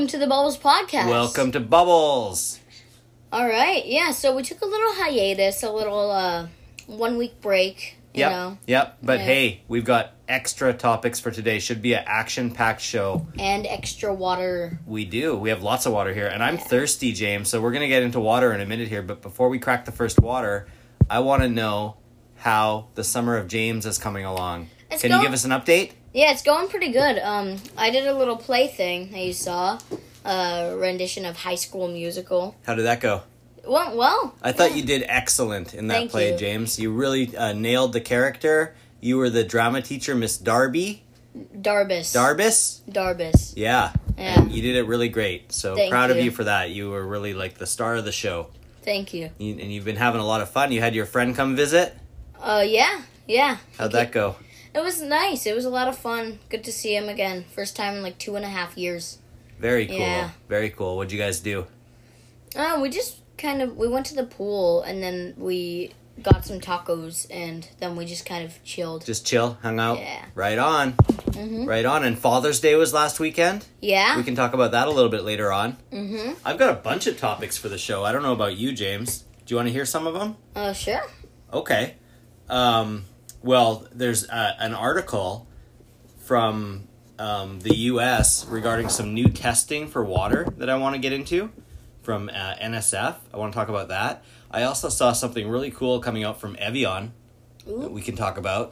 welcome to the Bubbles Podcast. Welcome to Bubbles. All right, yeah, so we took a little hiatus, a little 1 week break, you know. Yep, but Yeah. hey, we've got extra topics for today. Should be an action-packed show. And extra water. We do. We have lots of water here, and I'm thirsty, James, so we're going to get into water in a minute here, but before we crack the first water, I want to know how the Summer of James is coming along. Can you give us an update? Yeah, it's going pretty good. I did a little play thing that you saw, a rendition of High School Musical. How did that go? It went well. I thought you did excellent in that Thank play, you. James. You really nailed the character. You were the drama teacher, Miss Darby. Darbus. Darbus? Yeah. Yeah. And you did it really great. So Thank proud of you. you for that. You were really like the star of the show. Thank you. And you've been having a lot of fun. You had your friend come visit. Yeah. How'd that go? It was nice. It was a lot of fun. Good to see him again. First time in like 2.5 years. Very cool. Yeah. Very cool. What'd you guys do? We just we went to the pool and then we got some tacos and then we just kind of chilled. Just chill, hung out? Yeah. Right on. Mm-hmm. Right on. And Father's Day was last weekend? Yeah. We can talk about that a little bit later on. Mm-hmm. I've got a bunch of topics for the show. I don't know about you, James. Do you want to hear some of them? Sure. Okay. Well, there's an article from the U.S. regarding some new testing for water that I want to get into from NSF. I want to talk about that. I also saw something really cool coming out from Evian that we can talk about.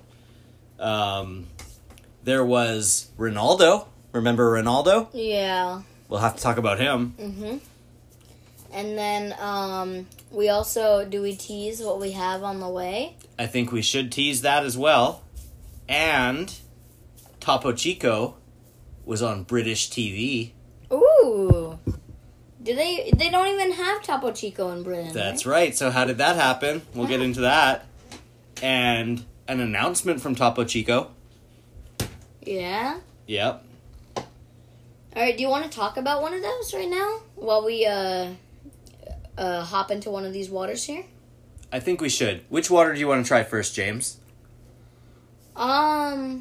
There was Ronaldo. Remember Ronaldo? Yeah. We'll have to talk about him. Mm-hmm. And then we also, do we tease what we have on the way? I think we should tease that as well. And Topo Chico was on British TV. Ooh. They don't even have Topo Chico in Britain. That's right. So how did that happen? We'll get into that. And an announcement from Topo Chico. Yeah. Yep. All right, do you want to talk about one of those right now while we hop into one of these waters here? I think we should. Which water do you want to try first, James? Do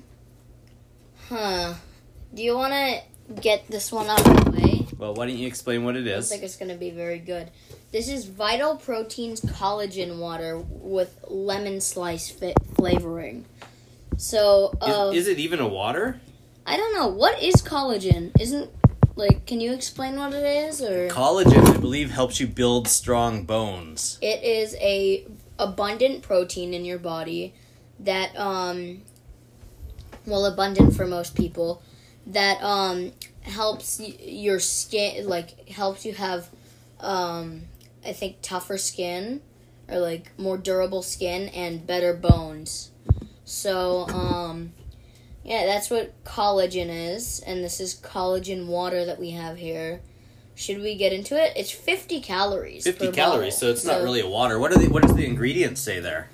you want to get this one out of the way? Well, why don't you explain what it I don't is? think it's going to be very good. This is Vital Proteins Collagen Water with lemon slice flavoring. So, Is it even a water? I don't know. What is collagen? Can you explain what it is? Or Collagen, I believe, helps you build strong bones. it is a abundant protein in your body that, abundant for most people, that, helps your skin, helps you have, I think, tougher skin, or, more durable skin, and better bones. So, yeah, that's what collagen is, and this is collagen water that we have here. Should we get into it? It's 50 calories 50 per calories, bottle. so it's not really a water. What does the ingredients say there?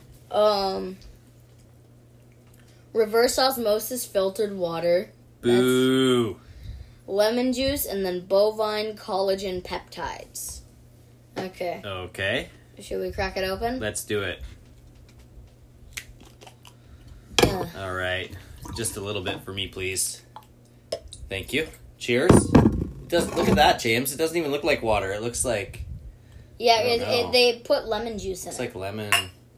Reverse osmosis filtered water. Boo. That's lemon juice, and then bovine collagen peptides. Okay. Okay. Should we crack it open? Let's do it. All right. Just a little bit for me, please. Thank you. Cheers. Look at that, James. It doesn't even look like water. It looks like... Yeah, I don't know. they put lemon juice in It's it. like lemon.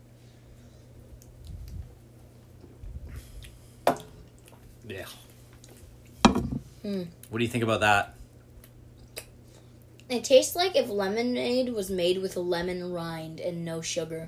Yeah. What do you think about that? It tastes like if lemonade was made with a lemon rind and no sugar.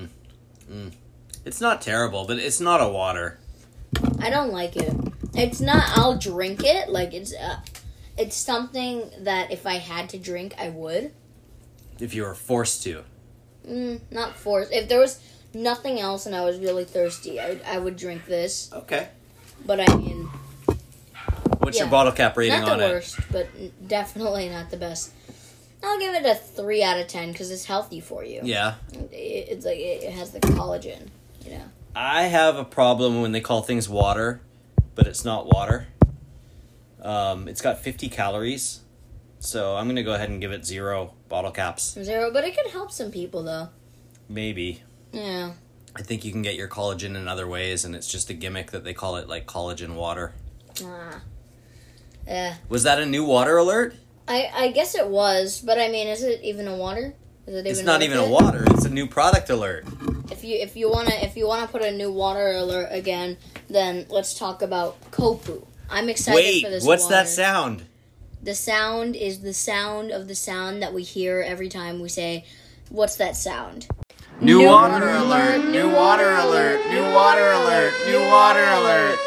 It's not terrible, but it's not a water. I don't like it. It's not, I'll drink it. It's something that if I had to drink, I would. If you were forced to. Not forced. If there was nothing else and I was really thirsty, I would drink this. Okay. But I mean... What's your bottle cap rating not on the it? worst, but definitely not the best. I'll give it a 3 out of 10 because it's healthy for you. Yeah. It's like it has the collagen, you know. I have a problem when they call things water, but it's not water. It's got 50 calories, so I'm going to go ahead and give it 0 bottle caps. 0, but it could help some people, though. Maybe. Yeah. I think you can get your collagen in other ways, and it's just a gimmick that they call it, like, collagen water. Yeah. Was that a new water alert? I guess it was, but I mean, is it even a water? Is it even It's not worth even it? a water. It's a new product alert. If you wanna put a new water alert again, then let's talk about Kopu. I'm excited Wait, for this. what's water. that sound? The sound is the sound of the sound that we hear every time we say, "What's that sound?" New water alert! New water alert! New water alert! New water alert!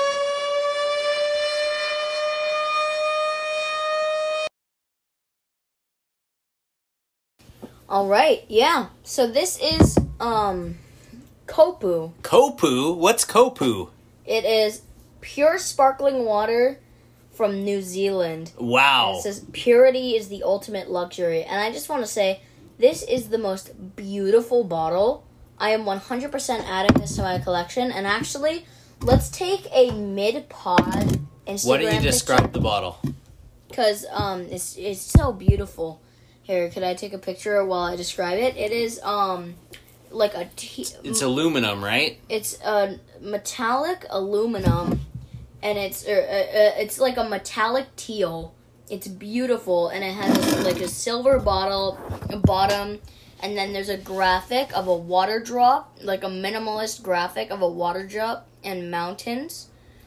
All right, yeah. So this is Kopu. Kopu? What's Kopu? It is pure sparkling water from New Zealand. Wow. And it says purity is the ultimate luxury. And I just want to say, this is the most beautiful bottle. I am 100% adding this to my collection. And actually, let's take a mid-pod Instagram Why don't you describe the bottle? Because it's so beautiful. Here, could I take a picture while I describe it? It is like a It's aluminum, right? It's a metallic aluminum, and it's like a metallic teal. It's beautiful, and it has like a silver bottom, and then there's a graphic of a water drop, like a minimalist graphic of a water drop and mountains.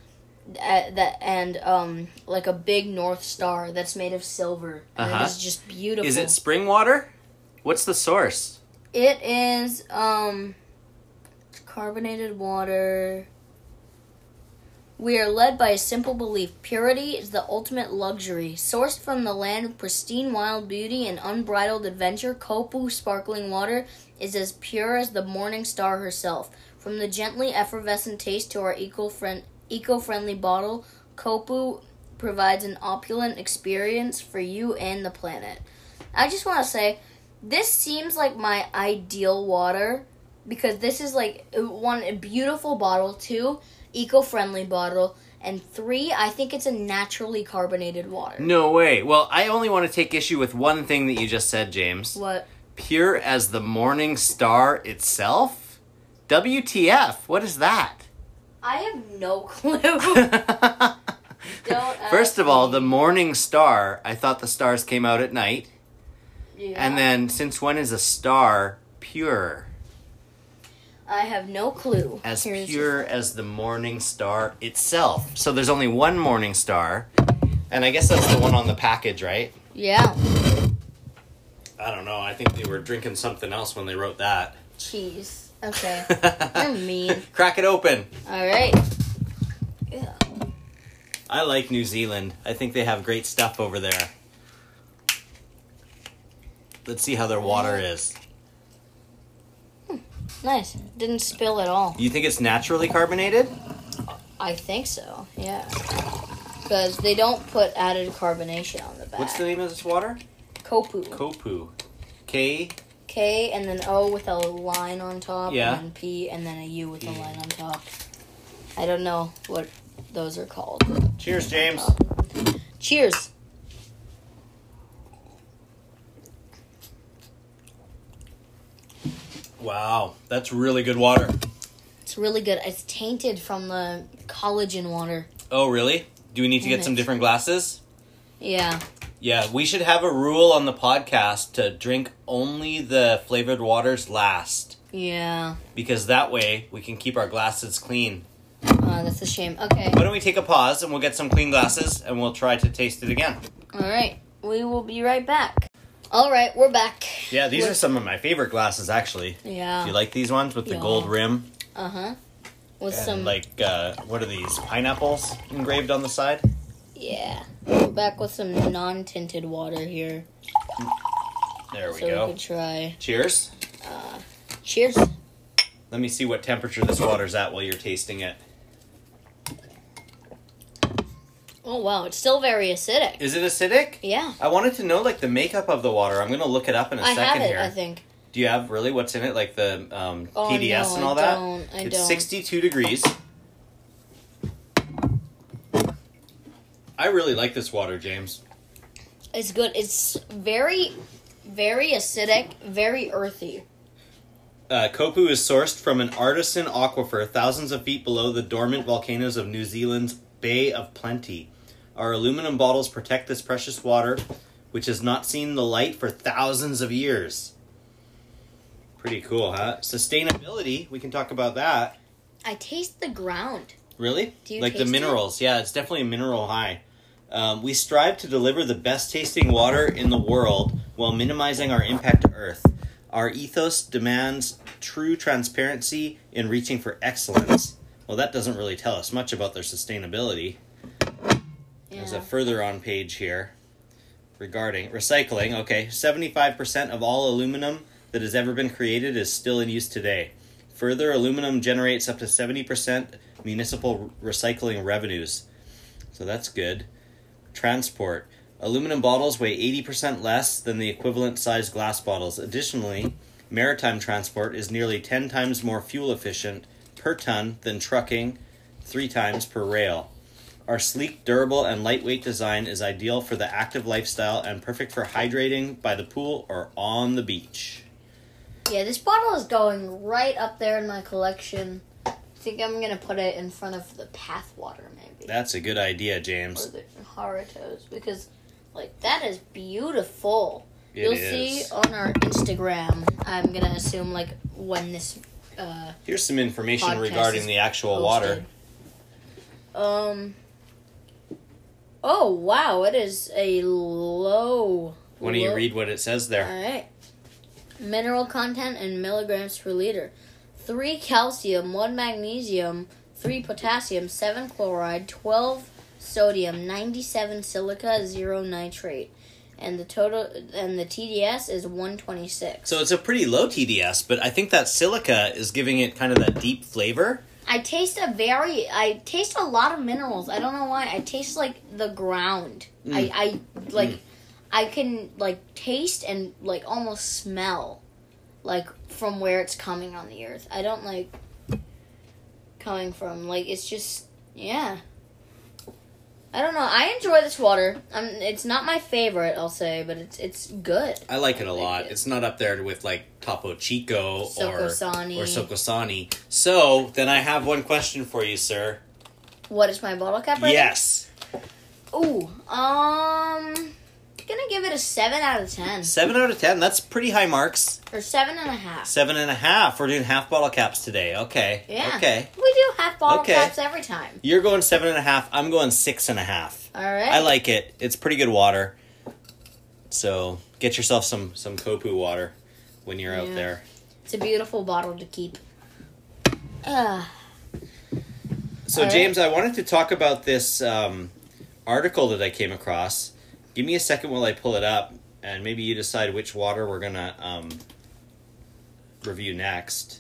Like a big North Star that's made of silver. And it is just beautiful. Is it spring water? What's the source? It is carbonated water. We are led by a simple belief. Purity is the ultimate luxury. Sourced from the land of pristine wild beauty and unbridled adventure, Kopu sparkling water is as pure as the morning star herself. From the gently effervescent taste to our eco-friendly bottle, Kopu provides an opulent experience for you and the planet. I just want to say, this seems like my ideal water because this is like one, a beautiful bottle, 2, eco-friendly bottle, and 3, I think it's a naturally carbonated water. No way. Well, I only want to take issue with one thing that you just said, James. What? Pure as the morning star itself? WTF? What is that? I have no clue. Don't First of all, me. the morning star, I thought the stars came out at night. Yeah. And then, since when is a star pure? I have no clue. As Here's pure as the morning star itself. So there's only one morning star. And I guess that's the one on the package, right? Yeah. I don't know. I think they were drinking something else when they wrote that. Cheese. Okay. You're mean. Crack it open. All right. Yeah. I like New Zealand. I think they have great stuff over there. Let's see how their water is. Nice. Didn't spill at all. You think it's naturally carbonated? I think so. Yeah. Because they don't put added carbonation on the back. What's the name of this water? Kopu. Kopu. K. K and then O with a line on top. Yeah. And then P and then a U with a line on top. I don't know what those are called. Cheers, James. Cheers. Wow, that's really good water. It's really good. It's tainted from the collagen water. Oh, really? Do we need to get some different glasses? Yeah. Yeah, we should have a rule on the podcast to drink only the flavored waters last. Yeah. Because that way we can keep our glasses clean. That's a shame. Okay. Why don't we take a pause and we'll get some clean glasses and we'll try to taste it again. All right. We will be right back. All right, we're back. Yeah, these are some of my favorite glasses, actually. Yeah. Do you like these ones with the gold rim? Uh-huh. With And some... like, what are these? Pineapples engraved on the side? Yeah. We're back with some non-tinted water here. There we So go. we could try... Cheers. Cheers. Let me see what temperature this water's at while you're tasting it. Oh, wow. It's still very acidic. Is it acidic? Yeah. I wanted to know, like, the makeup of the water. I'm going to look it up in a I second have it, here. I think. Do you have really what's in it? Like the TDS no, and all I that? don't. It's 62 degrees. I really like this water, James. It's good. It's very, very acidic, very earthy. Kopu is sourced from an artisan aquifer thousands of feet below the dormant volcanoes of New Zealand's Bay of Plenty. Our aluminum bottles protect this precious water which has not seen the light for thousands of years. Pretty cool, huh? Sustainability, we can talk about that. I taste the ground. Really? Do you like the taste minerals. Yeah, it's definitely a mineral high. We strive to deliver the best tasting water in the world while minimizing our impact to Earth. Our ethos demands true transparency in reaching for excellence. Well, that doesn't really tell us much about their sustainability. There's a further on page here regarding recycling. Okay, 75% of all aluminum that has ever been created is still in use today. Further, aluminum generates up to 70% municipal recycling revenues. So that's good. Transport. Aluminum bottles weigh 80% less than the equivalent sized glass bottles. Additionally, maritime transport is nearly 10 times more fuel efficient per ton than trucking, 3 times per rail. Our sleek, durable, and lightweight design is ideal for the active lifestyle and perfect for hydrating by the pool or on the beach. Yeah, this bottle is going right up there in my collection. I think I'm going to put it in front of the Pathwater, maybe. That's a good idea, James. Or the Haritos, because, like, that is beautiful. You'll see on our Instagram, I'm going to assume, like, when this here's some information podcast regarding the actual water. Oh, wow, it is a low. Why don't you read what it says there? All right. Mineral content in milligrams per liter. 3 calcium, 1 magnesium, 3 potassium, 7 chloride, 12 sodium, 97 silica, 0 nitrate. And the TDS is 126. So it's a pretty low TDS, but I think that silica is giving it kind of that deep flavor. I taste a lot of minerals. I don't know why. I taste like the ground. I can like taste and like almost smell like from where it's coming on the earth. I don't like coming from like it's just I don't know. I enjoy this water. It's not my favorite, I'll say, but it's good. I like it a lot. It's not up there with like Topo Chico or Socosani. So then I have one question for you, sir. What is my bottle cap rating? Yes. Ooh, gonna give it a 7 out of 10. 7 out of 10. That's pretty high marks. Or 7.5. 7.5. We're doing half bottle caps today. Okay. Yeah. Okay. We do half bottle caps every time. You're going 7.5. I'm going 6.5. All right. I like it. It's pretty good water. So get yourself some Kopu water when you're out there. It's a beautiful bottle to keep. So James, I wanted to talk about this article that I came across. Give me a second while I pull it up, and maybe you decide which water we're gonna review next.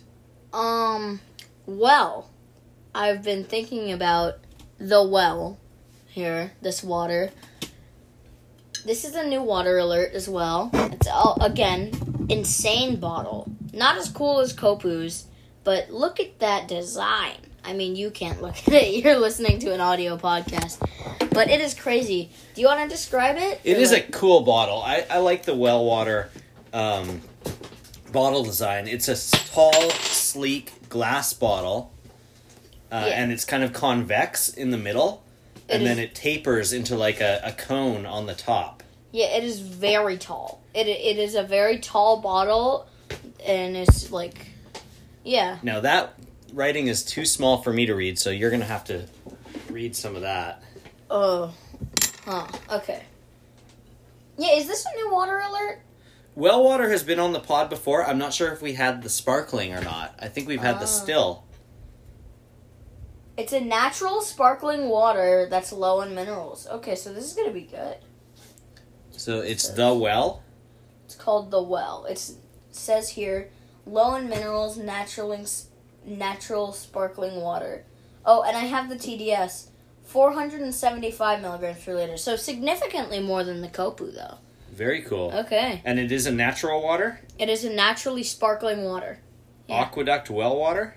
Well, I've been thinking about the well here, this water. This is a new water alert as well. It's again, insane bottle. Not as cool as Kopu's, but look at that design. I mean, you can't look at it. You're listening to an audio podcast. But it is crazy. Do you want to describe it? It is a cool bottle. I like the well water bottle design. It's a tall, sleek glass bottle. And it's kind of convex in the middle. And then it tapers into like a cone on the top. Yeah, it is very tall. It is a very tall bottle. And it's like, yeah. Now that writing is too small for me to read, so you're going to have to read some of that. Oh. Huh. Okay. Yeah, is this a new water alert? Well water has been on the pod before. I'm not sure if we had the sparkling or not. I think we've had the still. It's a natural sparkling water that's low in minerals. Okay, so this is going to be good. So it's the well? It's called the well. It says here, low in minerals, natural sparkling water. Oh, and I have the TDS, 475 milligrams per liter. So significantly more than the Kopu, though. Very cool. Okay. And it is a natural water? It is a naturally sparkling water. Yeah. Aqueduct well water?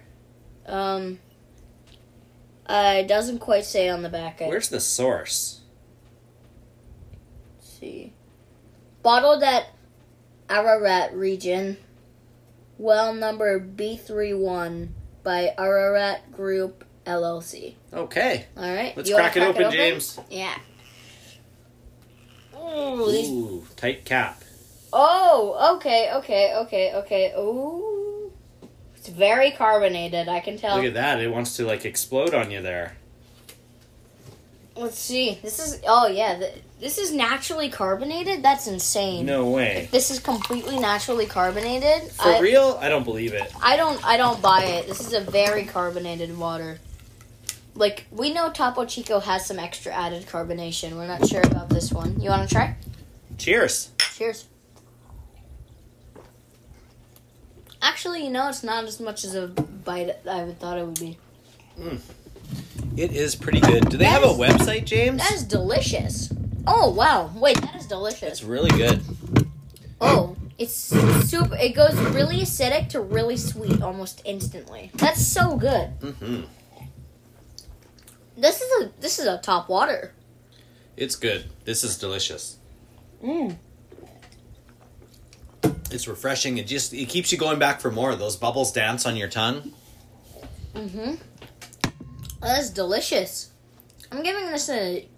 It doesn't quite say on the back. Where's the source? Let's see. Bottled at Ararat region. Well number B31 by Ararat Group LLC. Okay. All right. Let's crack it open, James. Yeah. Ooh, Tight cap. Oh, okay. Ooh. It's very carbonated, I can tell. Look at that. It wants to, like, explode on you there. Let's see. This is... Oh, yeah. This is naturally carbonated? That's insane. No way. This is completely naturally carbonated. For real? I don't believe it. I don't buy it. This is a very carbonated water. Like, we know Topo Chico has some extra added carbonation. We're not sure about this one. You want to try? Cheers. Cheers. Actually, it's not as much as a bite I thought it would be. It is pretty good. Do they have a website, James? That is delicious. Oh, wow. Wait, that is delicious. It's really good. Oh, it's super. It goes really acidic to really sweet almost instantly. That's so good. Mm-hmm. This is a top water. It's good. This is delicious. It's refreshing. It keeps you going back for more. Those bubbles dance on your tongue. Mm-hmm. That's delicious. I'm giving this a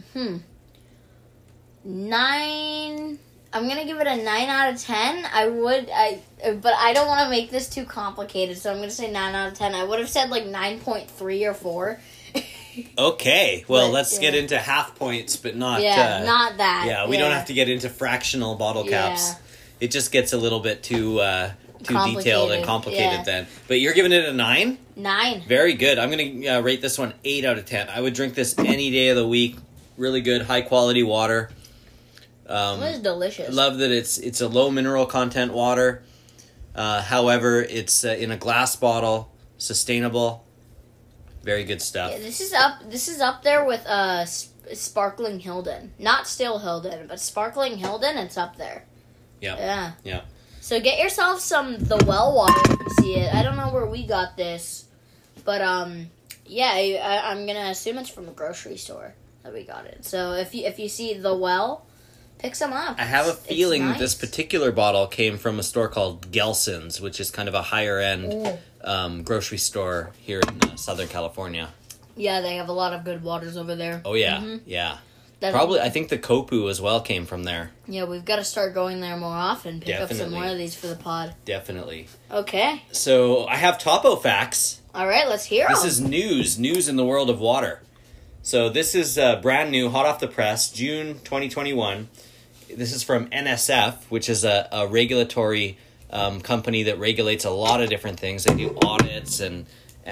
9. I'm gonna give it a 9 out of 10. But I don't want to make this too complicated, so I'm gonna say 9 out of 10. I would have said like 9.3 or 4. Okay, well, But, let's get into half points, but not... not that. Yeah, we don't have to get into fractional bottle caps. Yeah. It just gets a little bit too detailed and complicated then. But you're giving it a 9? 9. Very good. I'm going to rate this one 8 out of 10. I would drink this any day of the week. Really good, high-quality water. It was delicious. Love that it's a low mineral content water. However, it's in a glass bottle, sustainable. Very good stuff. Yeah, this is up there with Sparkling Hilden. Not Still Hilden, but Sparkling Hilden, it's up there. Yeah. So get yourself some The Well water if you see it. I don't know where we got this, but I'm gonna assume it's from a grocery store that we got it. So if you see The Well, pick some up. I have a feeling nice. this particular bottle came from a store called Gelson's, which is kind of a higher end grocery store here in Southern California. Yeah, they have a lot of good waters over there. Oh yeah, yeah. Probably, I think the Kopu as well came from there. Yeah, we've got to start going there more often. Pick up some more of these for the pod. Definitely. Okay. So I have Topo facts. All right, let's hear them. This is news in the world of water. So this is brand new, hot off the press, June 2021. This is from NSF, which is a regulatory company that regulates a lot of different things. They do audits and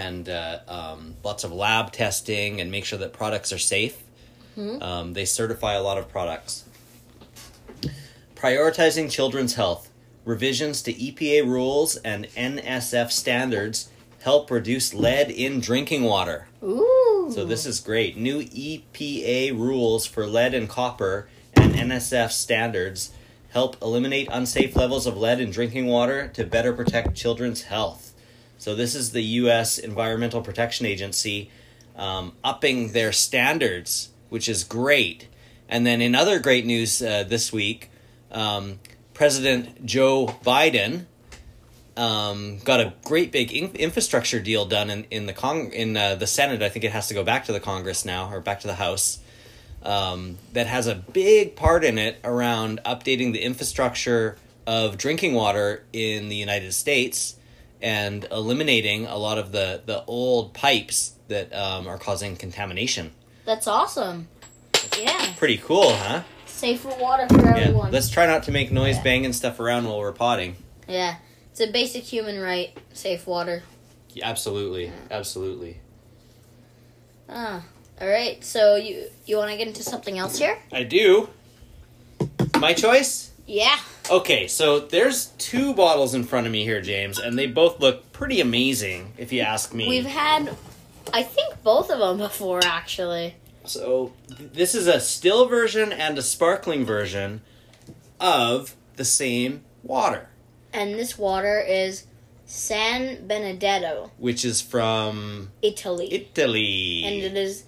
lots of lab testing and make sure that products are safe. They certify a lot of products. Prioritizing children's health. Revisions to EPA rules and NSF standards help reduce lead in drinking water. Ooh. So this is great. New EPA rules for lead and copper and NSF standards help eliminate unsafe levels of lead in drinking water to better protect children's health. So this is the U.S. Environmental Protection Agency upping their standards, which is great. And then in other great news this week, President Joe Biden got a great big infrastructure deal done in the Senate. I think it has to go back to the Congress now, or back to the House. That has a big part in it around updating the infrastructure of drinking water in the United States and eliminating a lot of the old pipes that are causing contamination. That's awesome. Yeah. Pretty cool, huh? Safer water for everyone. Yeah. Let's try not to make noise banging stuff around while we're potting. Yeah. It's a basic human right, safe water. Yeah, absolutely. Absolutely. All right. So you want to get into something else here? I do. My choice? Yeah. Okay, so there's 2 bottles in front of me here, James, and they both look pretty amazing, if you ask me. We've had, I think, both of them before, actually. So this is a still version and a sparkling version of the same water. And this water is San Benedetto, Which is from... Italy. Italy. And it is...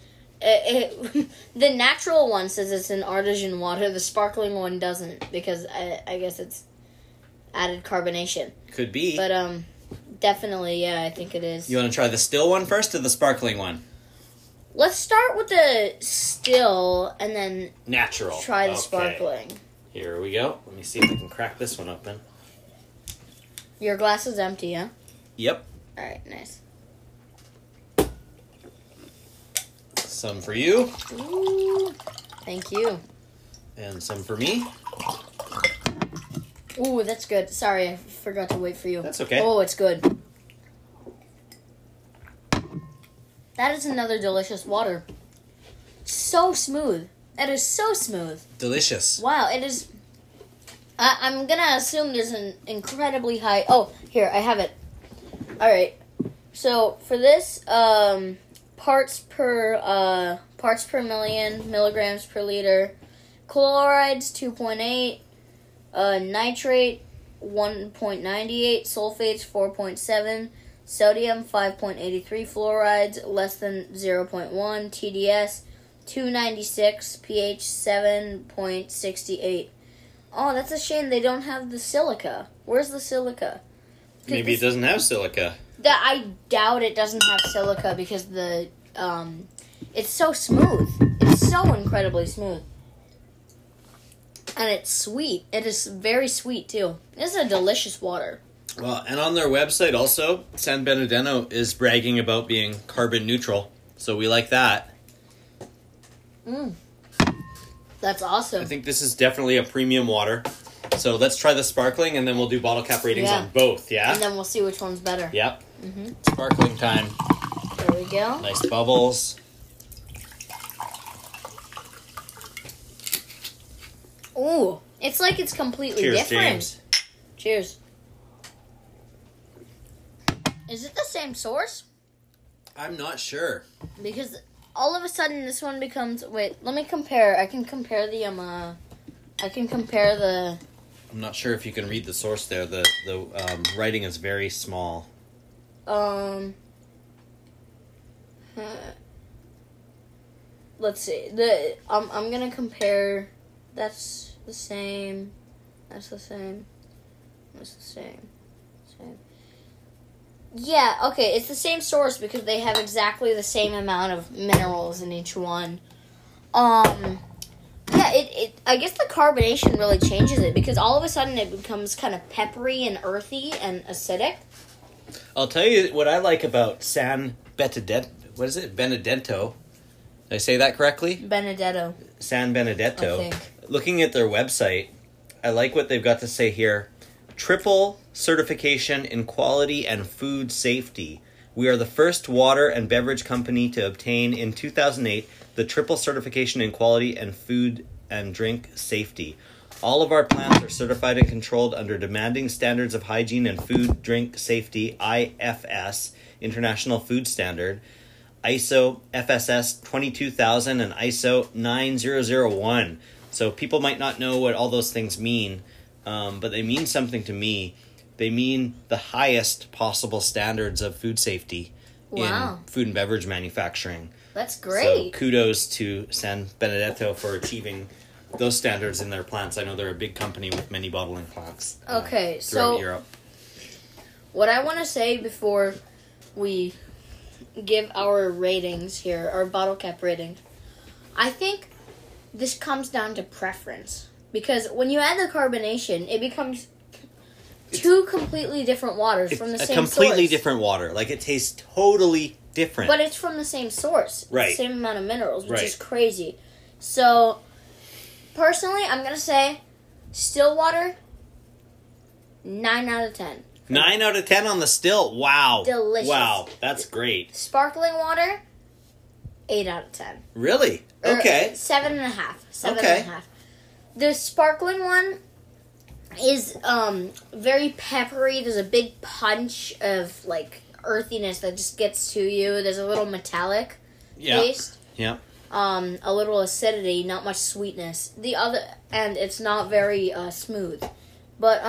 the natural one says it's an artesian water. The sparkling one doesn't, because I guess it's added carbonation. Could be. But definitely, yeah, I think it is. You want to try the still one first or the sparkling one? Let's start with the still and then Natural. try the Okay. sparkling. Here we go. Let me see if I can crack this one open. Your glass is empty, huh? Yep. All right, nice. Some for you. Ooh, thank you. And some for me. Ooh, that's good. Sorry, I forgot to wait for you. That's okay. Oh, it's good. That is another delicious water. So smooth. It is so smooth. Delicious. Wow, it is. I'm gonna assume there's an incredibly high. Oh, here I have it. All right. So for this, parts per million, milligrams per liter. Chlorides 2.8, nitrate 1.98, sulfates 4.7, sodium 5.83, fluorides less than 0.1, TDS 296, pH 7.68. Oh, that's a shame they don't have the silica. Where's the silica? Maybe it doesn't have silica. I doubt it doesn't have silica because it's so smooth. It's so incredibly smooth. And it's sweet. It is very sweet, too. This is a delicious water. Well, and on their website also, San Bernardino is bragging about being carbon neutral. So we like that. That's awesome. I think this is definitely a premium water. So let's try the sparkling, and then we'll do bottle cap ratings on both, yeah? And then we'll see which one's better. Yep. Sparkling time. There we go. Nice bubbles. Ooh, it's like it's completely Cheers, different. James. Cheers. Is it the same source? I'm not sure. Because all of a sudden this one becomes... Wait, let me compare. I can compare the... I'm not sure if you can read the source there. The writing is very small. Let's see. I'm gonna compare. That's the same. That's the same. That's the same. Same. Yeah, okay, it's the same source because they have exactly the same amount of minerals in each one. Yeah, I guess the carbonation really changes it because all of a sudden it becomes kind of peppery and earthy and acidic. I'll tell you what I like about San Benedetto. What is it? Benedetto. Did I say that correctly? Benedetto. San Benedetto. I think. Looking at their website, I like what they've got to say here. Triple certification in quality and food safety. We are the first water and beverage company to obtain in 2008 the triple certification in quality and food and drink safety. All of our plants are certified and controlled under demanding standards of hygiene and food drink safety, IFS, International Food Standard, ISO FSS 22000 and ISO 9001. So people might not know what all those things mean, but they mean something to me. They mean the highest possible standards of food safety in food and beverage manufacturing. That's great. So kudos to San Benedetto for achieving those standards in their plants. I know they're a big company with many bottling plants throughout Europe. What I want to say before we give our ratings here, our bottle cap ratings, I think this comes down to preference. Because when you add the carbonation, it becomes two completely different waters from the same source. A completely different water. Like, it tastes totally different. But it's from the same source. Right. The same amount of minerals, which is crazy. So, personally, I'm going to say still water, 9 out of 10. 9 out of 10 on the still? Wow. Delicious. Wow, that's great. Sparkling water, 8 out of 10. Really? Okay. 7.5. 7.5. The sparkling one is very peppery. There's a big punch of like earthiness that just gets to you. There's a little metallic taste. Yeah. A little acidity, not much sweetness. The other, and it's not very smooth. But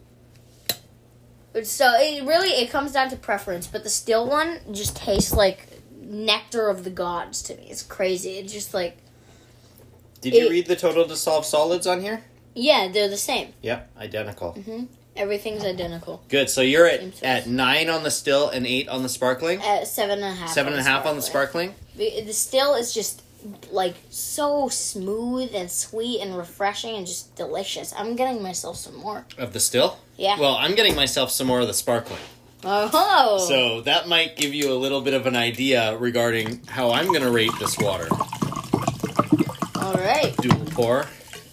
so it comes down to preference. But the still one just tastes like nectar of the gods to me. It's crazy. It's just like. Did you read the total dissolved solids on here? Yeah, they're the same. Yep, identical. Mm-hmm. Everything's identical. Good. So you're at 9 on the still and 8 on the sparkling? At 7.5. 7.5 on the sparkling? The still is just like so smooth and sweet and refreshing and just delicious. I'm getting myself some more. Of the still? Yeah. Well, I'm getting myself some more of the sparkling. Oh. So that might give you a little bit of an idea regarding how I'm going to rate this water. All right. Dual pour.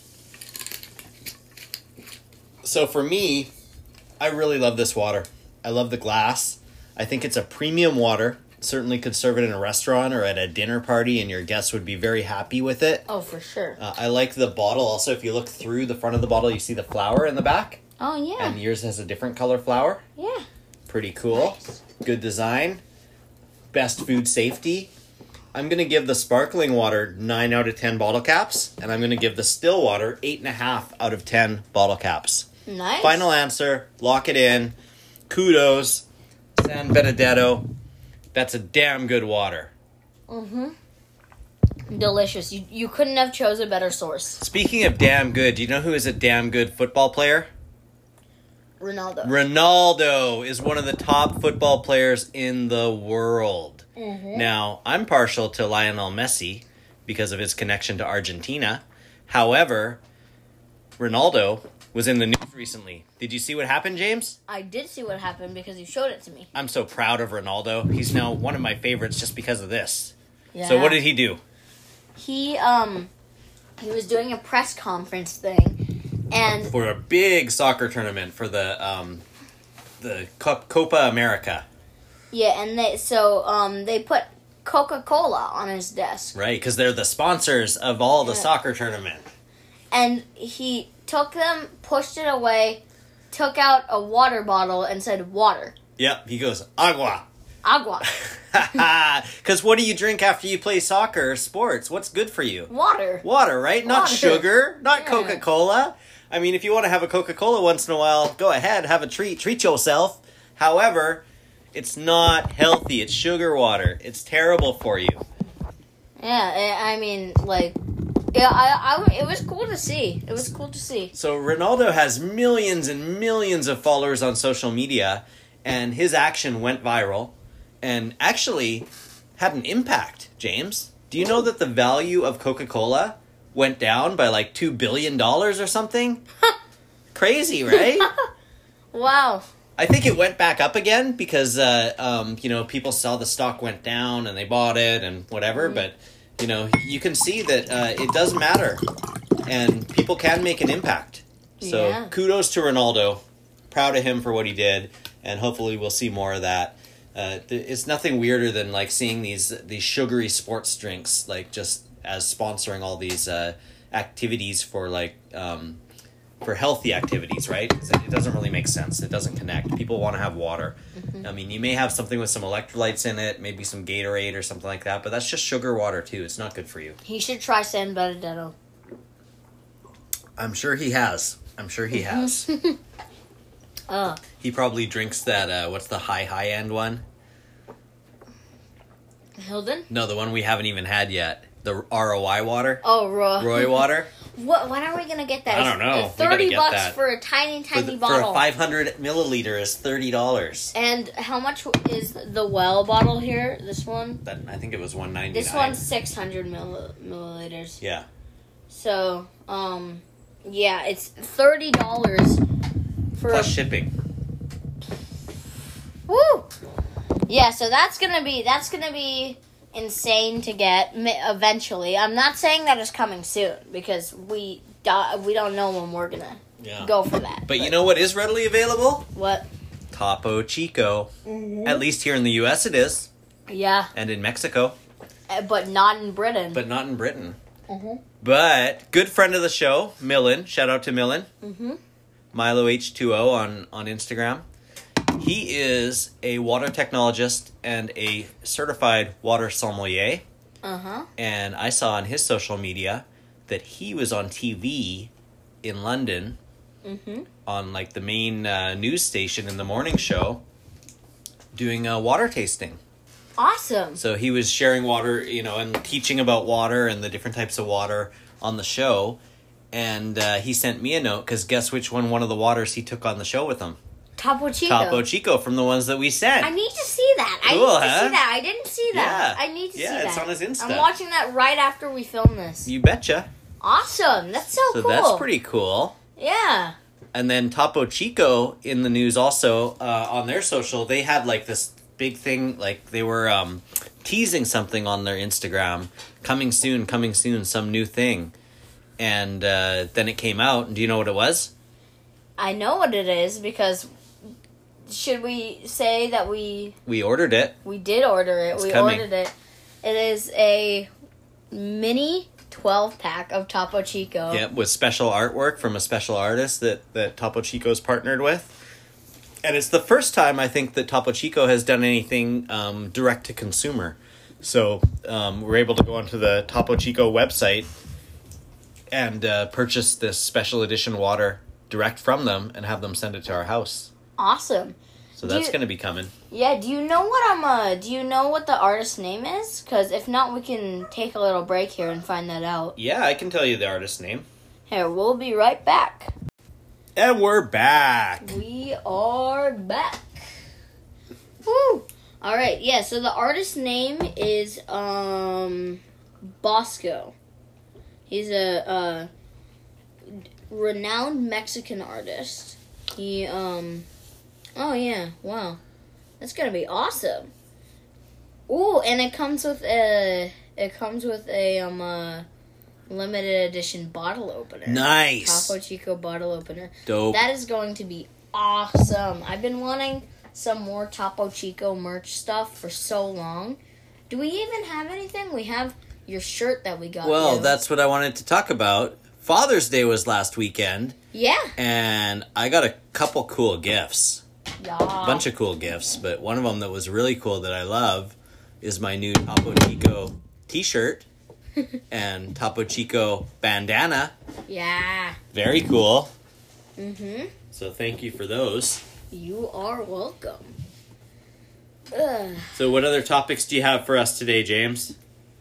So for me, I really love this water. I love the glass. I think it's a premium water. Certainly could serve it in a restaurant or at a dinner party and your guests would be very happy with it. Oh, for sure. I like the bottle. Also, if you look through the front of the bottle, you see the flower in the back. Oh, yeah. And yours has a different color flower. Yeah. Pretty cool. Nice. Good design. Best food safety. I'm going to give the sparkling water 9 out of 10 bottle caps. And I'm going to give the still water 8.5 out of 10 bottle caps. Nice. Final answer. Lock it in. Kudos. San Benedetto. That's a damn good water. Mm-hmm. Delicious. You couldn't have chose a better source. Speaking of damn good, do you know who is a damn good football player? Ronaldo. Ronaldo is one of the top football players in the world. Mm-hmm. Now, I'm partial to Lionel Messi because of his connection to Argentina. However, Ronaldo was in the news recently. Did you see what happened, James? I did see what happened because you showed it to me. I'm so proud of Ronaldo. He's now one of my favorites just because of this. Yeah. So what did he do? He was doing a press conference thing, and For a big soccer tournament for the Copa America. yeah, and they put Coca-Cola on his desk, Right, because they're the sponsors of all the Yeah. soccer tournament. and he took them, pushed it away, took out a water bottle, and said water, Yep, he goes, agua. agua, Because what do you drink after you play soccer or sports? What's good for you? water. Water, right? Not Water. sugar, not Yeah. Coca-Cola. I mean, if you want to have a Coca-Cola once in a while, go ahead, have a treat yourself. However, it's not healthy. It's sugar water. It's terrible for you. Yeah, I mean, like, yeah, it was cool to see. It was cool to see. So Ronaldo has millions and millions of followers on social media, and his action went viral and actually had an impact, James. Do you know that the value of Coca-Cola went down by like $2 billion or something? Crazy, right? Wow. I think it went back up again because, people saw the stock went down and they bought it and whatever. But, you can see that it does matter and people can make an impact. So Yeah. kudos to Ronaldo. Proud of him for what he did. And hopefully we'll see more of that. It's nothing weirder than like seeing these sugary sports drinks, like just as sponsoring all these activities for like for healthy activities, right? It doesn't really make sense. It doesn't connect. People want to have water. Mm-hmm. I mean, you may have something with some electrolytes in it, maybe some Gatorade or something like that, but that's just sugar water too. It's not good for you. He should try San Benedetto. I'm sure he has. He probably drinks that, what's the high end one? Hilden? No, the one we haven't even had yet. The ROI water. Oh, Roy water. What? When are we gonna get that? I don't know. It's We gotta $30 get that. for a tiny For bottle. a 500 milliliter is $30. And how much is the well bottle here? This one. I think it was $1.99. This one's 600 milliliters. Yeah. So, yeah, it's $30 for Plus shipping. Woo! Yeah, so that's gonna be insane to get eventually. I'm not saying that it's coming soon because we don't know when we're gonna go for that. But you know what is readily available? What? Topo Chico. Mm-hmm. At least here in the U.S. it is. Yeah, And in Mexico. but not in Britain. But not in Britain. Mm-hmm. But good friend of the show, Millen. Shout out to Millen. Mm-hmm. Milo H2O on Instagram. He is a water technologist and a certified water sommelier. Uh-huh. And I saw on his social media that he was on TV in London on like the main news station in the morning show doing a water tasting. Awesome. So he was sharing water, and teaching about water and the different types of water on the show. And he sent me a note because guess which one of the waters he took on the show with him? Topo Chico. Topo Chico from the ones that we sent. I need to see that. Cool, I need to huh? see that. I didn't see that. Yeah. I need to see that. Yeah, it's on his Insta. I'm watching that right after we film this. You betcha. Awesome. That's so cool. So that's pretty cool. Yeah. And then Topo Chico in the news also, on their social, they had like this big thing, like they were teasing something on their Instagram. Coming soon, some new thing. And then it came out, and do you know what it was? I know what it is because should we say that we ordered it. We did order it. It's we coming. ordered it. It is a mini 12-pack of Topo Chico. Yeah, with special artwork from a special artist that Topo Chico's partnered with. And it's the first time, I think, that Topo Chico has done anything direct to consumer. So we're able to go onto the Topo Chico website and purchase this special edition water direct from them and have them send it to our house. Awesome. So that's going to be coming. Yeah, do you know what the artist's name is? Because if not, we can take a little break here and find that out. Yeah, I can tell you the artist's name. Here, we'll be right back. And we're back. We are back. Woo! Alright, yeah, so the artist's name is Bosco. He's a renowned Mexican artist. He oh yeah, wow. That's gonna be awesome. Ooh, and it comes with a limited edition bottle opener. Nice. Topo Chico bottle opener. Dope. That is going to be awesome. I've been wanting some more Topo Chico merch stuff for so long. Do we even have anything? We have your shirt that we got. Well, you. that's what I wanted to talk about. Father's Day was last weekend. Yeah. And I got a couple cool gifts. Yeah. A bunch of cool gifts, but one of them that was really cool that I love is my new Topo Chico t-shirt and Topo Chico bandana. Yeah. Very cool. Mm-hmm. So thank you for those. You are welcome. Ugh. So what other topics do you have for us today, James?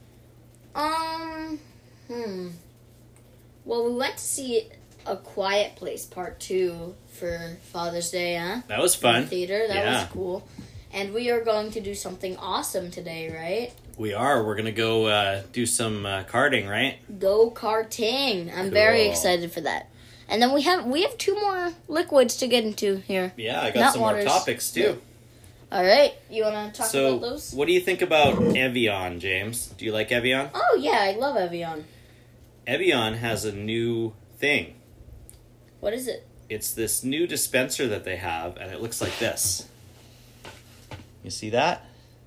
Well, we went to see A Quiet Place Part 2 for Father's Day, huh? That was fun. In the theater. That Yeah. was cool. And we are going to do something awesome today, right? We are. We're going to go do some karting, right? Go-karting. I'm very Cool. excited for that. And then we have two more liquids to get into here. Yeah, I got Nut some waters. more topics, too. All right. You want to talk about those? So, what do you think about Evian, James? Do you like Evian? Oh, yeah. I love Evian. Evian has a new thing. What is it? It's this new dispenser that they have, and it looks like this. You see that?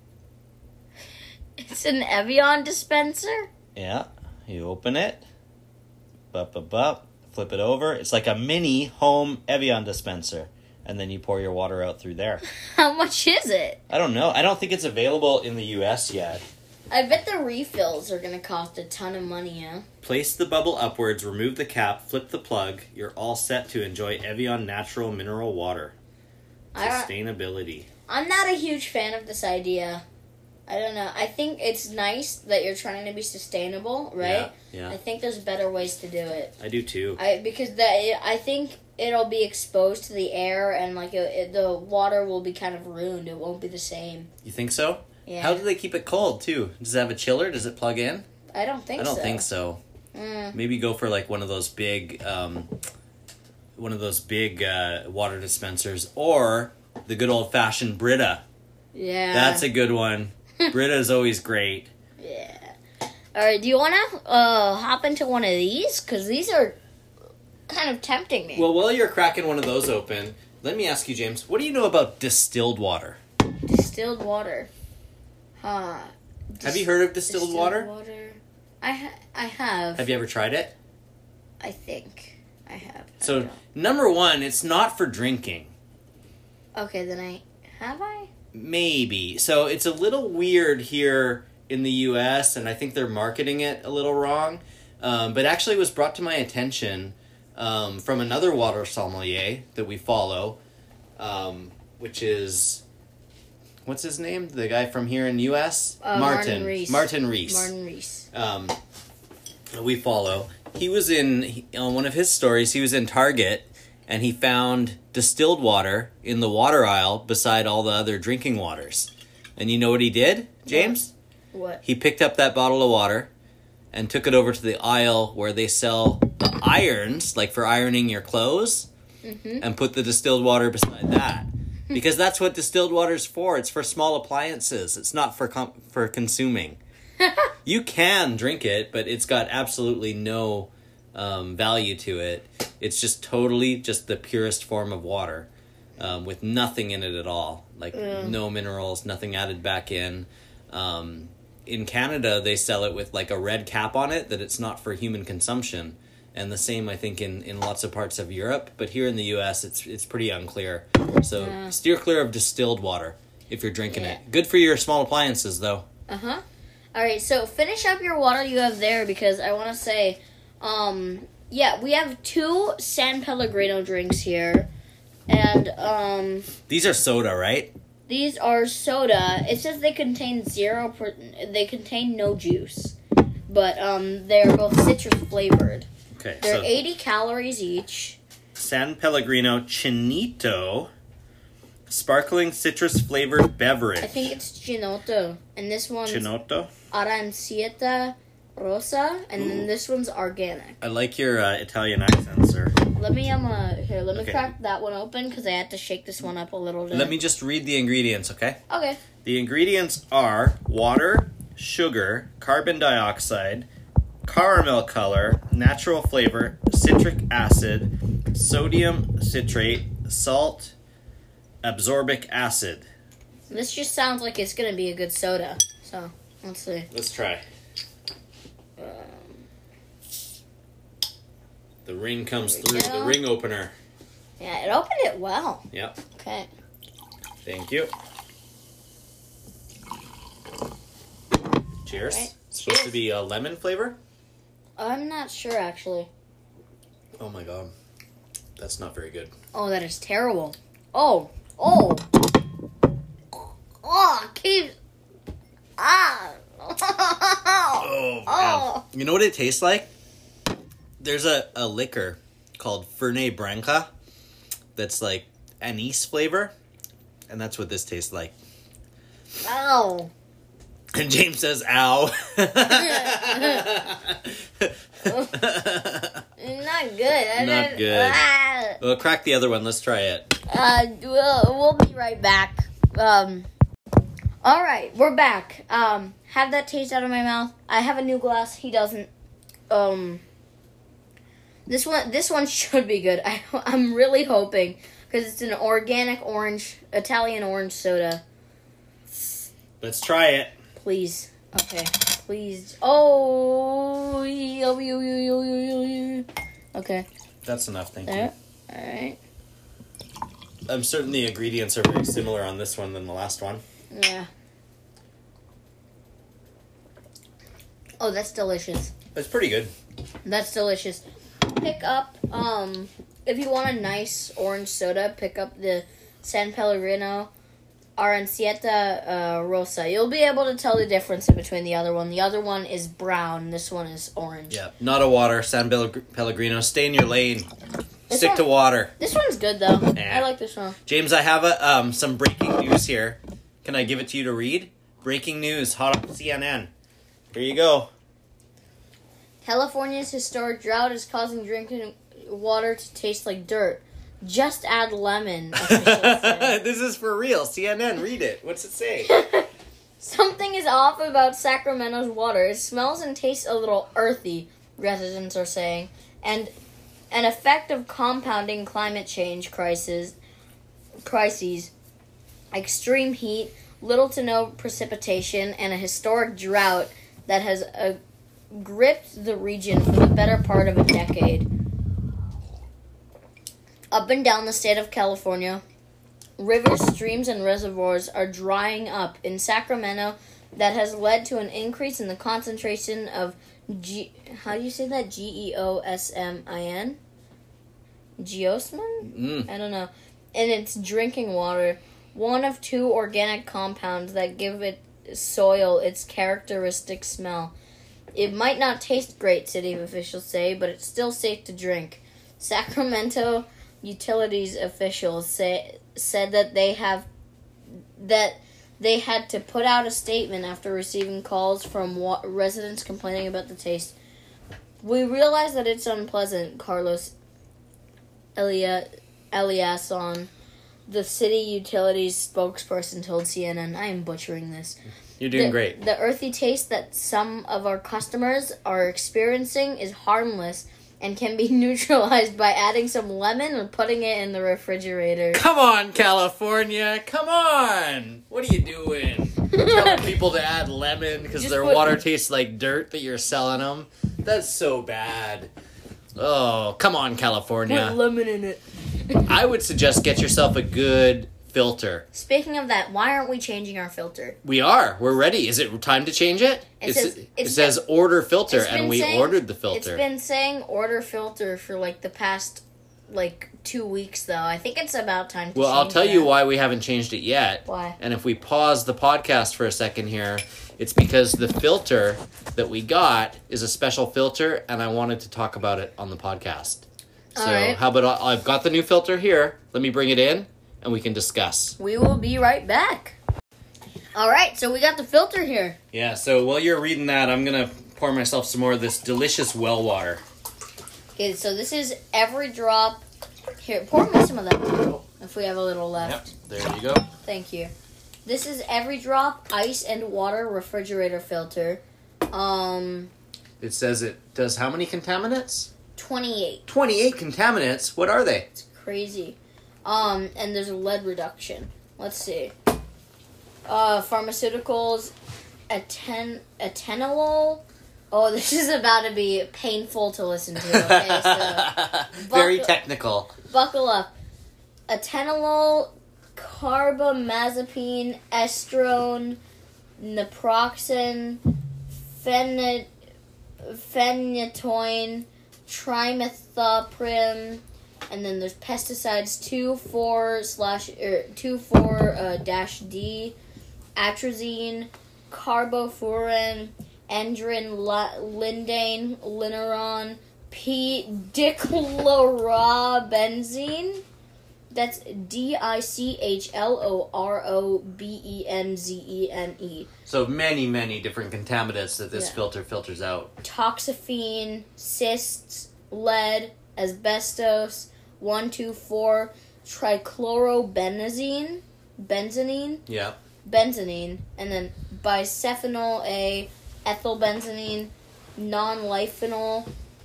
It's an Evian dispenser? Yeah. You open it. Flip it over. It's like a mini home Evian dispenser. And then you pour your water out through there. How much is it? I don't know. I don't think it's available in the U.S. yet. I bet the refills are going to cost a ton of money, yeah? Place the bubble upwards, remove the cap, flip the plug. You're all set to enjoy Evian natural mineral water. Sustainability. I'm not a huge fan of this idea. I don't know. I think it's nice that you're trying to be sustainable, right? Yeah. I think there's better ways to do it. I do too. I think it'll be exposed to the air and like the water will be kind of ruined. It won't be the same. You think so? Yeah. How do they keep it cold too? Does it have a chiller? Does it plug in? I don't think so. I don't think so. Maybe go for like one of those big water dispensers, or the good old fashioned Brita. Yeah. That's a good one. Brita is always great. Yeah. All right. Do you want to hop into one of these? Because these are kind of tempting me. Well, while you're cracking one of those open, let me ask you, James, what do you know about distilled water? Distilled water. Have you heard of distilled water? I have. Have you ever tried it? I think I have. So, number one, it's not for drinking. Okay, then have I? Maybe. So it's a little weird here in the U.S., and I think they're marketing it a little wrong. But actually it was brought to my attention from another water sommelier that we follow, which is... What's his name? The guy from here in the U.S.? Martin Reese. Martin Reese. We follow. He was on one of his stories, he was in Target, and he found distilled water in the water aisle beside all the other drinking waters. And you know what he did, James? What? He picked up that bottle of water and took it over to the aisle where they sell the irons, like for ironing your clothes, and put the distilled water beside that. Because that's what distilled water is for. It's for small appliances. It's not for consuming. You can drink it, but it's got absolutely no value to it. It's just totally just the purest form of water with nothing in it at all. Like no minerals, nothing added back in. In Canada, they sell it with like a red cap on it that it's not for human consumption. And the same, I think, in lots of parts of Europe. But here in the U.S., it's pretty unclear. So steer clear of distilled water if you're drinking it. Good for your small appliances, though. Uh-huh. All right, so finish up your water you have there because I want to say, we have 2 San Pellegrino drinks here. And, These are soda, right? These are soda. It says they contain they contain no juice. But, they're both citrus flavored. Okay, They're 80 calories each. San Pellegrino Chinito sparkling citrus flavored beverage. I think it's Chinotto. And this one's Chinotto? Aranciata Rosa. And then this one's organic. I like your Italian accent, sir. Let me crack that one open because I had to shake this one up a little bit. Let me just read the ingredients, okay? Okay. The ingredients are water, sugar, carbon dioxide, caramel color, natural flavor, citric acid, sodium citrate, salt, absorbic acid. This just sounds like it's going to be a good soda. So, let's see. Let's try. The ring comes through, the ring opener. Yeah, it opened it well. Yep. Okay. Thank you. Cheers. Right. It's supposed to be a lemon flavor? I'm not sure, actually. Oh my god. That's not very good. Oh, that is terrible. Oh, keep... Ah! Oh, man. You know what it tastes like? There's a liquor called Fernet Branca that's like anise flavor, and that's what this tastes like. Ow. And James says, ow. Not good. Not good. Well, crack the other one. Let's try it. We'll be right back. Alright, we're back. Have that taste out of my mouth. I have a new glass. He doesn't. This one should be good. I'm really hoping because it's an organic Italian orange soda. Let's try it. Please. Okay. Please. Oh. Okay. That's enough, thank you. There. Alright. I'm certain the ingredients are very similar on this one than the last one. Yeah. Oh, that's delicious. It's pretty good. That's delicious. Pick up, if you want a nice orange soda, pick up the San Pellegrino Aranciata Rosa. You'll be able to tell the difference in between the other one. The other one is brown. This one is orange. Yeah, not a water. San Pellegrino. Stay in your lane. Stick to water. This one's good, though. Yeah. I like this one. James, I have some breaking news here. Can I give it to you to read? Breaking news, hot off CNN. Here you go. California's historic drought is causing drinking water to taste like dirt. Just add lemon, officials say. This is for real. CNN, read it. What's it say? Something is off about Sacramento's water. It smells and tastes a little earthy, residents are saying. And an effect of compounding climate change crises, extreme heat, little to no precipitation, and a historic drought that has gripped the region for the better part of a decade. Up and down the state of California, rivers, streams, and reservoirs are drying up in Sacramento. That has led to an increase in the concentration of how do you say that? Geosmin? Geosmin? I don't know. In its drinking water, one of 2 organic compounds that give it soil its characteristic smell. It might not taste great, city officials say, but it's still safe to drink. Sacramento utilities officials said that they had to put out a statement after receiving calls from residents complaining about the taste. We realize that it's unpleasant, Carlos Eliasson, the city utilities spokesperson, told CNN. I am butchering this. You're doing great. The earthy taste that some of our customers are experiencing is harmless and can be neutralized by adding some lemon and putting it in the refrigerator. Come on, California! Come on! What are you doing? Telling people to add lemon because their water tastes like dirt that you're selling them? That's so bad. Oh, come on, California. Put lemon in it. I would suggest get yourself a good filter. Speaking of that, why aren't we changing our filter? We are. We're ready. Is it time to change it? It says order filter, and we ordered the filter. It's been saying order filter for the past 2 weeks, though. I think it's about time to change it. Well, I'll tell you why we haven't changed it yet. Why? And if we pause the podcast for a second here, it's because the filter that we got is a special filter, and I wanted to talk about it on the podcast. So right. How about I've got the new filter here. Let me bring it in, and we can discuss. We will be right back. All right, so we got the filter here. Yeah, so while you're reading that, I'm going to pour myself some more of this delicious well water. Okay, so this is every drop. Here, pour me some of that if we have a little left. Yep, there you go. Thank you. This is every drop ice and water refrigerator filter. It says it does how many contaminants? 28. 28 contaminants? What are they? It's crazy. And there's a lead reduction. Let's see. Pharmaceuticals, atenolol. Oh, this is about to be painful to listen to. Okay, so very technical. Buckle up. Atenolol, carbamazepine, estrone, naproxen, phenytoin, trimethoprim, and then there's pesticides 24-D, atrazine, carbofuran, endrin, lindane, lineron, dichlorobenzene. That's dichlorobenzene. So many different contaminants that this filter filters out. Toxaphene, cysts, lead, asbestos, 1,2,4, trichlorobenzene, Yeah. benzene, and then bisphenol A, ethylbenzene, non-liphenol,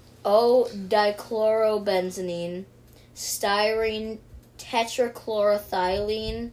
O-dichlorobenzene, styrene, tetrachloroethylene,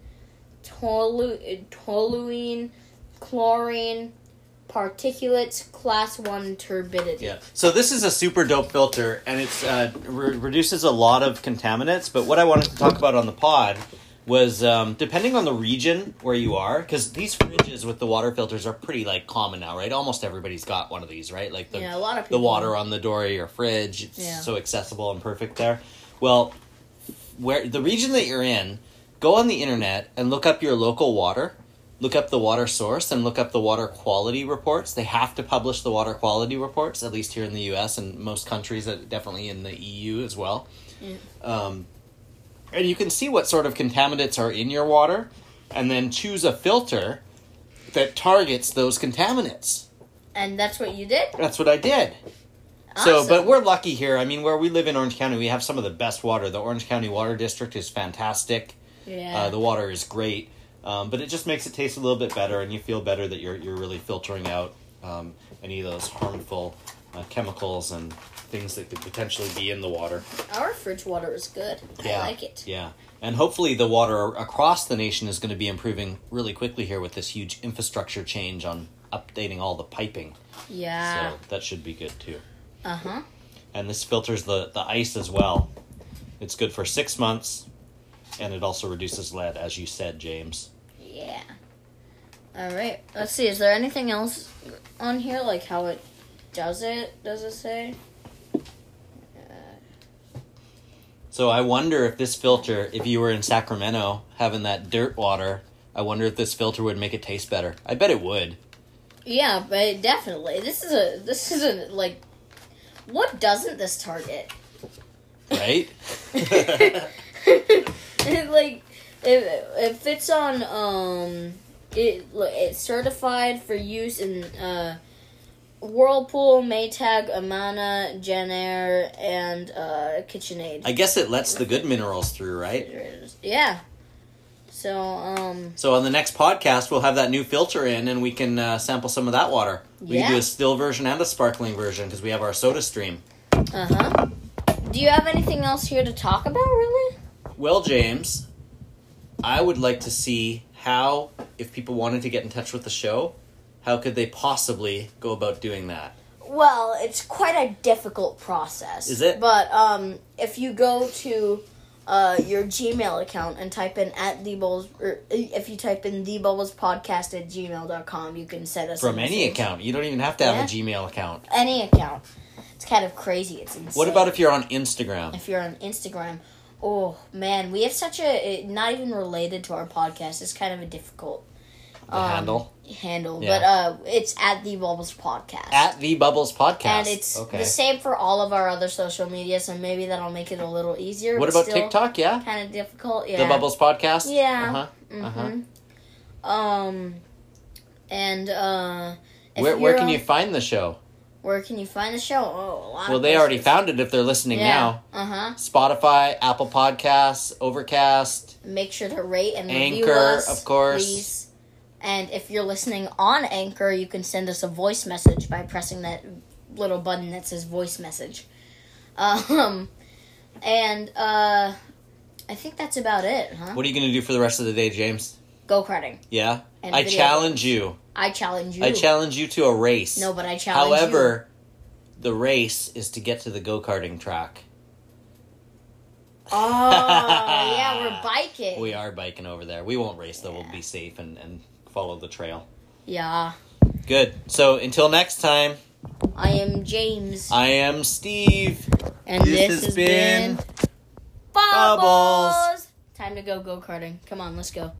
toluene, chlorine, particulates, class 1 turbidity. Yeah. So this is a super dope filter, and it's reduces a lot of contaminants. But what I wanted to talk about on the pod was depending on the region where you are, because these fridges with the water filters are pretty common now, right? Almost everybody's got one of these, right? A lot of people. The water on the door of your fridge, it's so accessible and perfect there. Well, where the region that you're in, go on the internet and look up your local water. Look up the water source and look up the water quality reports. They have to publish the water quality reports, at least here in the U.S. and most countries, definitely in the EU as well. And you can see what sort of contaminants are in your water and then choose a filter that targets those contaminants. And that's what you did? That's what I did. Awesome. So, but we're lucky here. I mean, where we live in Orange County, we have some of the best water. The Orange County Water District is fantastic. Yeah. The water is great. But it just makes it taste a little bit better, and you feel better that you're really filtering out any of those harmful chemicals and things that could potentially be in the water. Our fridge water is good. Yeah, I like it. Yeah. And hopefully the water across the nation is going to be improving really quickly here with this huge infrastructure change on updating all the piping. Yeah. So that should be good too. Uh-huh. And this filters the ice as well. It's good for 6 months, and it also reduces lead, as you said, James. Yeah. All right. Let's see. Is there anything else on here, like how it does it? Does it say? So I wonder if this filter, if you were in Sacramento having that dirt water, I wonder if this filter would make it taste better. I bet it would. Yeah, but definitely. This is a what doesn't this target? Right? It fits on it's certified for use in Whirlpool, Maytag, Amana, Genair, and KitchenAid. I guess it lets the good minerals through, right? Yeah. So So on the next podcast, we'll have that new filter in, and we can sample some of that water. We can do a still version and a sparkling version, because we have our Soda Stream. Uh-huh. Do you have anything else here to talk about, really? Well, James, I would like to see how, if people wanted to get in touch with the show, how could they possibly go about doing that? Well, it's quite a difficult process. Is it? But if you go to your Gmail account and type in or if you type in thebubbles.podcast@gmail.com, you can send us From any account. You don't even have to have a Gmail account. Any account. It's kind of crazy. It's insane. What about if you're on Instagram? If you're on Instagram, oh man, we have such not even related to our podcast. It's kind of a difficult handle, yeah. But it's at The Bubbles Podcast. At The Bubbles Podcast. And it's the same for all of our other social media, so maybe that'll make it a little easier. What about TikTok? Yeah, kind of difficult. Yeah, The Bubbles Podcast. Yeah. And where can you find the show? Where can you find the show? Oh, a lot of they already found it if they're listening now. Spotify, Apple Podcasts, Overcast. Make sure to rate and review Anchor, us, of course. Please. And if you're listening on Anchor, you can send us a voice message by pressing that little button that says voice message. And I think that's about it, huh? What are you going to do for the rest of the day, James? Go-karting. Yeah? And I challenge you. I challenge you. I challenge you to a race. No, but I challenge you. However, the race is to get to the go-karting track. Oh, yeah, we're biking. We are biking over there. We won't race, though. We'll be safe and follow the trail. Yeah. Good. So, until next time. I am James. I am Steve. And this has been Bubbles. Time to go go-karting. Come on, let's go.